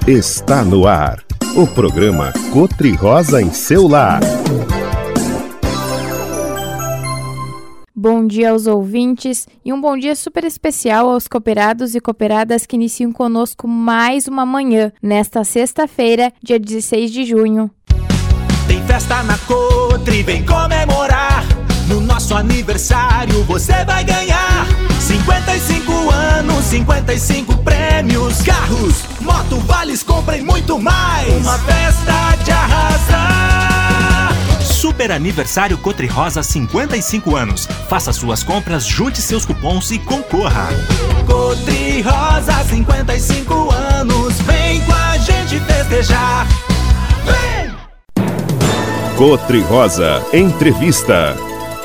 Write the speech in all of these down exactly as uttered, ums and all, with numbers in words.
Está no ar, o programa Cotri Rosa em seu lar. Bom dia aos ouvintes e um bom dia super especial aos cooperados e cooperadas que iniciam conosco mais uma manhã, nesta sexta-feira, dia dezesseis de junho. Tem festa na Cotri, vem comemorar. No nosso aniversário você vai ganhar cinquenta e cinco anos, cinquenta e cinco prêmios, carros, moto, vales, compra e muito mais. Uma festa de arrasar. Super Aniversário Cotri Rosa, cinquenta e cinco anos. Faça suas compras, junte seus cupons e concorra. Cotri Rosa, cinquenta e cinco anos. Vem com a gente festejar. Vem! Cotri Rosa Entrevista.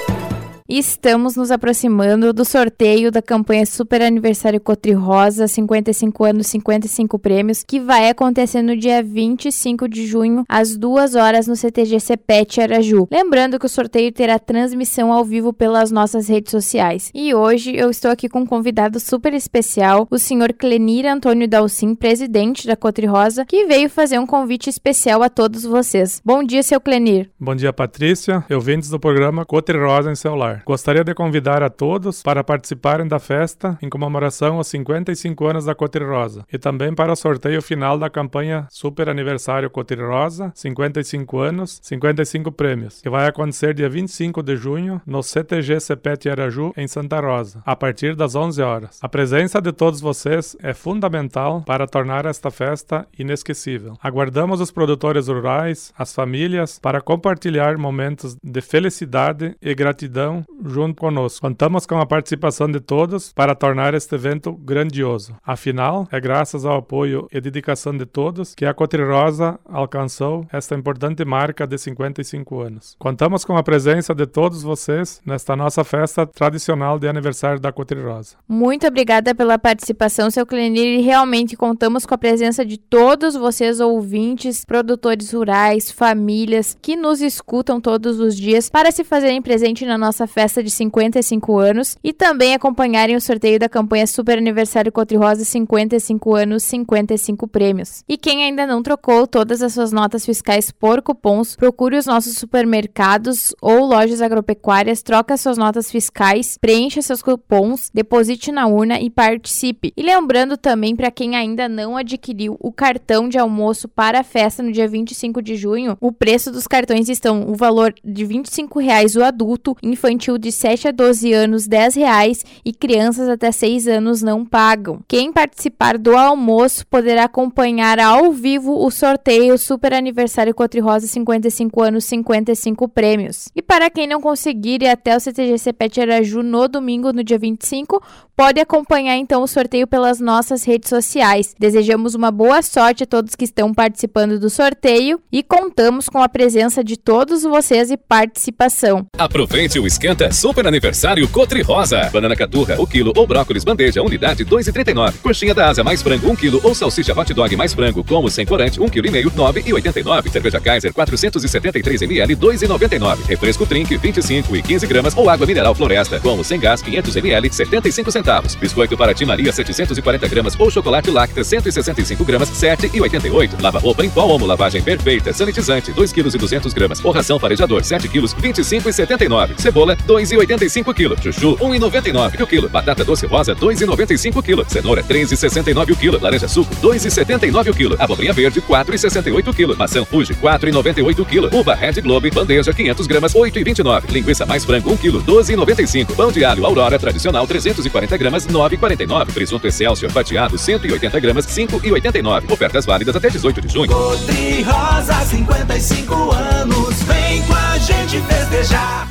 Estamos nos aproximando do sorteio da campanha Super Aniversário Cotri Rosa, cinquenta e cinco anos, cinquenta e cinco prêmios, que vai acontecer no dia vinte e cinco de junho, às duas horas, no C T G Cepet Araju. Lembrando que o sorteio terá transmissão ao vivo pelas nossas redes sociais. E hoje eu estou aqui com um convidado super especial, o senhor Clenir Antônio Dalcin, presidente da Cotri Rosa, que veio fazer um convite especial a todos vocês. Bom dia, seu Clenir. Bom dia, Patrícia, ouvintes do programa Cotri Rosa em seu lar. Gostaria de convidar a todos para participarem da festa em comemoração aos cinquenta e cinco anos da Cotri Rosa e também para o sorteio final da campanha Super Aniversário Cotri Rosa, cinquenta e cinco anos, cinquenta e cinco prêmios, que vai acontecer dia vinte e cinco de junho no C T G Cepet Araju, em Santa Rosa, a partir das onze horas. A presença de todos vocês é fundamental para tornar esta festa inesquecível. Aguardamos os produtores rurais, as famílias, para compartilhar momentos de felicidade e gratidão junto conosco. Contamos com a participação de todos para tornar este evento grandioso. Afinal, é graças ao apoio e dedicação de todos que a Cotri Rosa alcançou esta importante marca de cinquenta e cinco anos. Contamos com a presença de todos vocês nesta nossa festa tradicional de aniversário da Cotri Rosa. Muito obrigada pela participação, seu Clenir, e realmente contamos com a presença de todos vocês, ouvintes, produtores rurais, famílias que nos escutam todos os dias para se fazerem presente na nossa festa festa de cinquenta e cinco anos e também acompanharem o sorteio da campanha Super Aniversário Cotri Rosa, cinquenta e cinco anos, cinquenta e cinco prêmios. E quem ainda não trocou todas as suas notas fiscais por cupons, procure os nossos supermercados ou lojas agropecuárias, troque as suas notas fiscais, preencha seus cupons, deposite na urna e participe. E lembrando também, para quem ainda não adquiriu o cartão de almoço para a festa no dia vinte e cinco de junho, o preço dos cartões estão o valor de vinte e cinco reais o adulto, infantil de sete a doze anos, dez reais, e crianças até seis anos não pagam. Quem participar do almoço poderá acompanhar ao vivo o sorteio Super Aniversário Cotri Rosa, cinquenta e cinco anos, cinquenta e cinco prêmios. E para quem não conseguir ir até o C T G Cepet Araju no domingo, no dia vinte e cinco, pode acompanhar então o sorteio pelas nossas redes sociais. Desejamos uma boa sorte a todos que estão participando do sorteio e contamos com a presença de todos vocês e participação. Aproveite o esquenta Super Aniversário Cotri Rosa. Banana caturra, o quilo, ou brócolis bandeja, unidade dois reais e trinta e nove. Coxinha da asa mais frango, um quilo, ou salsicha hot dog mais frango, como sem corante, um vírgula cinco quilo, nove reais e oitenta e nove. Cerveja Kaiser, quatrocentos e setenta e três mililitros, dois reais e noventa e nove. Refresco Trink, vinte e cinco e quinze gramas, ou água mineral Floresta, como sem gás, quinhentos mililitros, setenta e cinco centavos. Biscoito Paraty Maria, setecentos e quarenta gramas, ou chocolate Lacta, cento e sessenta e cinco gramas, sete reais e oitenta e oito. Lava roupa em pó Omo, lavagem perfeita, sanitizante, dois quilos e duzentas gramas, ou ração farejador, sete quilos, vinte e cinco reais e setenta e nove. Cebola, dois reais e oitenta e cinco quilo. Chuchu, um real e noventa e nove o quilo. Batata doce rosa, dois reais e noventa e cinco quilo. Cenoura, três reais e sessenta e nove o quilo. Laranja suco, dois reais e setenta e nove o quilo. Abobrinha verde, quatro reais e sessenta e oito o quilo. Maçã Fuji, quatro reais e noventa e oito o quilo. Uva Red Globe, bandeja, quinhentas gramas, oito reais e vinte e nove. Linguiça mais frango, um quilo, doze reais e noventa e cinco. Pão de alho Aurora tradicional, trezentas e quarenta gramas, nove reais e quarenta e nove. Presunto Excelsior fatiado, cento e oitenta gramas, cinco reais e oitenta e nove. Ofertas válidas até dezoito de junho. Cotri Rosa, cinquenta e cinco anos. Vem com a gente festejar.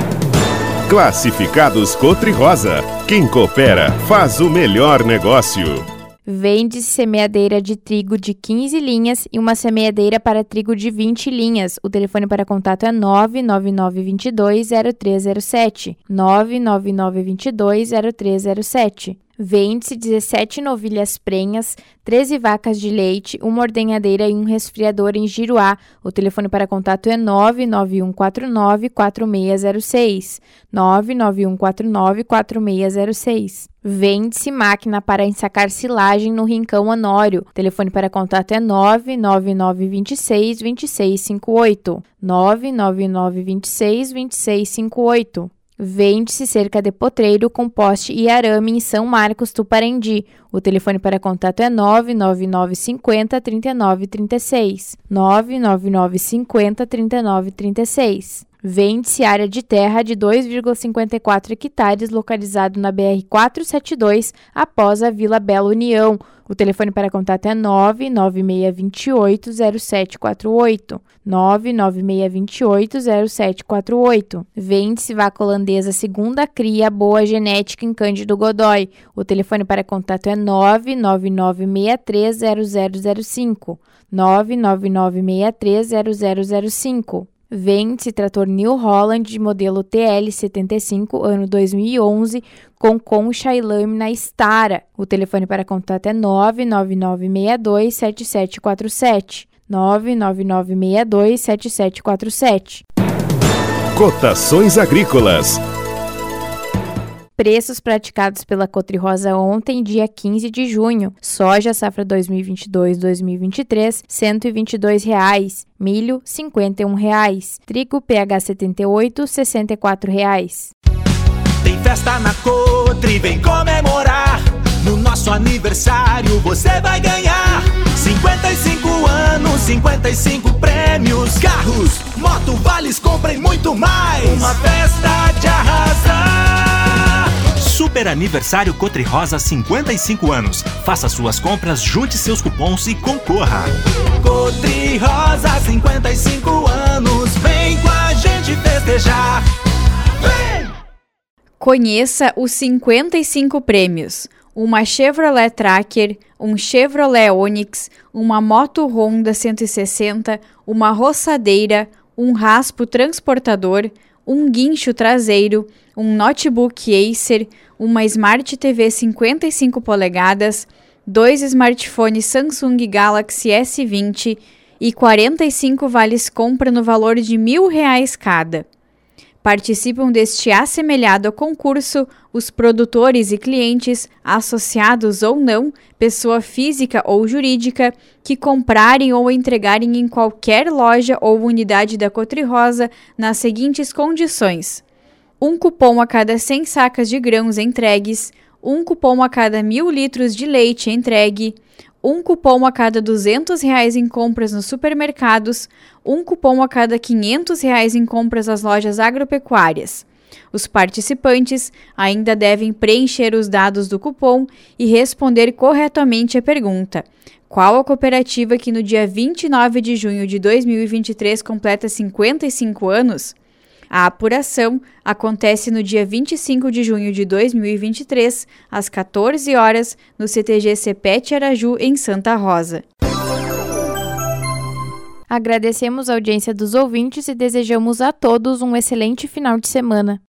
Classificados Cotri Rosa. Quem coopera faz o melhor negócio. Vende-se semeadeira de trigo de quinze linhas e uma semeadeira para trigo de vinte linhas. O telefone para contato é nove nove nove dois dois zero três zero sete. nove nove nove dois dois zero três zero sete. Vende-se dezessete novilhas prenhas, treze vacas de leite, uma ordenhadeira e um resfriador em Giruá. O telefone para contato é nove nove um quatro nove quatro seis zero seis. nove nove um quatro nove quatro seis zero seis. Vende-se máquina para ensacar silagem no Rincão Honório. O telefone para contato é nove nove nove dois seis dois seis cinco oito. nove nove nove dois seis dois seis cinco oito. Vende-se cerca de potreiro com poste e arame em São Marcos, Tuparendi. O telefone para contato é nove nove nove cinco zero três nove três seis. nove nove nove cinco zero três nove três seis. Vende-se área de terra de dois vírgula cinquenta e quatro hectares localizado na B R quatrocentos e setenta e dois, após a Vila Bela União. O telefone para contato é nove nove seis dois oito zero sete quatro oito. nove nove seis dois oito zero sete quatro oito. Vende-se vaca holandesa segunda cria, boa genética em Cândido Godói. O telefone para contato é nove nove nove seis três zero zero zero cinco. nove nove nove seis três zero zero zero cinco. Vende-se trator New Holland de modelo T L setenta e cinco, ano dois mil e onze, com concha e lâmina Stara. O telefone para contato é nove nove nove seis dois sete sete quatro sete. nove nove nove seis dois sete sete quatro sete. Cotações agrícolas. Preços praticados pela Cotri-Rosa ontem, dia quinze de junho. Soja, safra dois mil e vinte e dois, dois mil e vinte e três, cento e vinte e dois reais. Milho, cinquenta e um reais. Trigo, P H setenta e oito, sessenta e quatro reais. Tem festa na Cotri, vem comemorar. No nosso aniversário você vai ganhar cinquenta e cinco anos, cinquenta e cinco prêmios, carros, moto, vales, compra e muito mais. Uma festa de arrasar. Super Aniversário Cotri-Rosa, cinquenta e cinco anos. Faça suas compras, junte seus cupons e concorra. Cotri-Rosa, cinquenta e cinco anos. Vem com a gente festejar. Vem! Conheça os cinquenta e cinco prêmios. Uma Chevrolet Tracker, um Chevrolet Onix, uma moto Honda cento e sessenta, uma roçadeira, um raspo transportador, um guincho traseiro, um notebook Acer, uma Smart T V cinquenta e cinco polegadas, dois smartphones Samsung Galaxy S vinte e quarenta e cinco vales compra no valor de mil reais cada. Participam deste assemelhado concurso os produtores e clientes, associados ou não, pessoa física ou jurídica, que comprarem ou entregarem em qualquer loja ou unidade da Cotri-Rosa nas seguintes condições: um cupom a cada cem sacas de grãos entregues, um cupom a cada mil litros de leite entregue, um cupom a cada duzentos reais em compras nos supermercados, um cupom a cada quinhentos reais em compras nas lojas agropecuárias. Os participantes ainda devem preencher os dados do cupom e responder corretamente a pergunta: qual a cooperativa que no dia vinte e nove de junho de dois mil e vinte e três completa cinquenta e cinco anos? A apuração acontece no dia vinte e cinco de junho de dois mil e vinte e três, às quatorze horas, no C T G Cepete Araju, em Santa Rosa. Agradecemos a audiência dos ouvintes e desejamos a todos um excelente final de semana.